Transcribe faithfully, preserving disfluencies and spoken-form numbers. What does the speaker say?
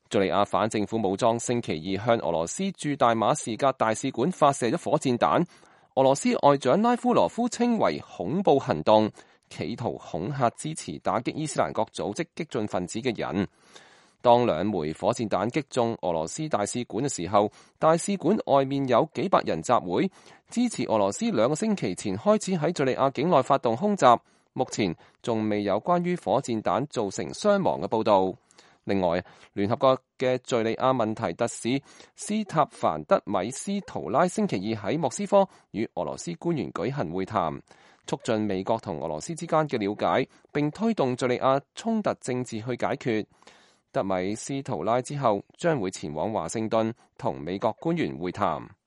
敘利亞反政府武裝星期二向俄羅斯駐大馬士革大使館發射咗火箭彈，俄羅斯外長拉夫羅夫稱為恐怖行動，企圖恐嚇支持打擊伊斯蘭國組織激進分子嘅人。當兩枚火箭彈擊中俄羅斯大使館嘅時候，大使館外面有幾百人集會，支持俄羅斯兩個星期前開始喺敘利亞境內發動空襲。目前仲未有關於火箭彈造成傷亡嘅報導。另外，聯合國嘅敘利亞問題特使斯塔凡德米斯圖拉星期二喺莫斯科與俄羅斯官員舉行會談，促進美國同俄羅斯之間嘅了解，並推動敘利亞衝突政治去解決。德米斯圖拉之後將會前往華盛頓同美國官員會談。